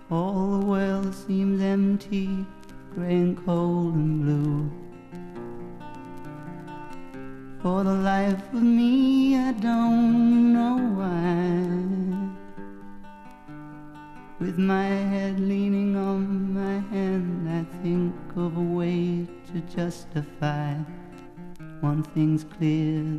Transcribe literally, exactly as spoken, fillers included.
All the world seems empty, grey and cold and blue. For the life of me, I don't know why. With my head leaning on my hand, I think of a way to justify. One thing's clear,